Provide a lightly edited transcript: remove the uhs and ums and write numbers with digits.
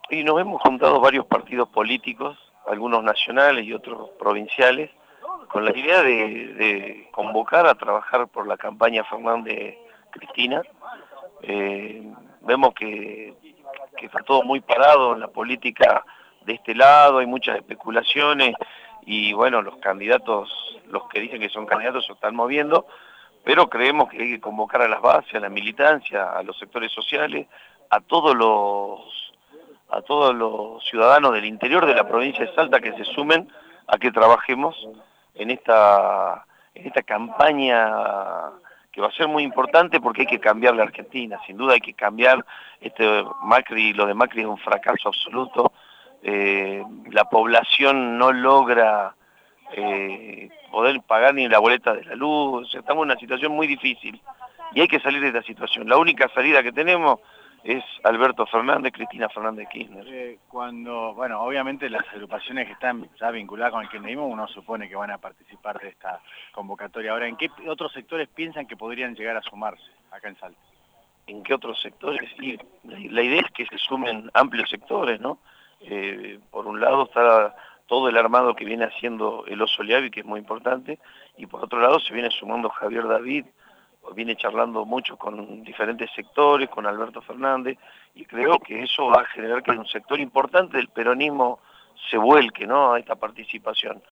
Y nos hemos juntado varios partidos políticos, algunos nacionales y otros provinciales, con la idea de convocar a trabajar por la campaña Fernández-Cristina. Vemos que está todo muy parado en la política de este lado, hay muchas especulaciones y bueno, los candidatos, los que dicen que son candidatos se están moviendo, pero creemos que hay que convocar a las bases, a la militancia, a los sectores sociales, a todos los ciudadanos del interior de la provincia de Salta que se sumen a que trabajemos en esta campaña que va a ser muy importante porque hay que cambiar la Argentina, sin duda hay que cambiar Macri, lo de Macri es un fracaso absoluto, la población no logra poder pagar ni la boleta de la luz, o sea, estamos en una situación muy difícil y hay que salir de esta situación. La única salida que tenemos es Alberto Fernández, Cristina Fernández Kirchner. Bueno, obviamente las agrupaciones que están ya vinculadas con el kirchnerismo, uno supone que van a participar de esta convocatoria. Ahora, ¿en qué otros sectores piensan que podrían llegar a sumarse acá en Salta? ¿En qué otros sectores? Y la idea es que se sumen amplios sectores, ¿no? Por un lado está todo el armado que viene haciendo el Oso Liavi, que es muy importante, y por otro lado se viene sumando Javier David, viene charlando mucho con diferentes sectores, con Alberto Fernández, y creo que eso va a generar que un sector importante del peronismo se vuelque, ¿no?, a esta participación.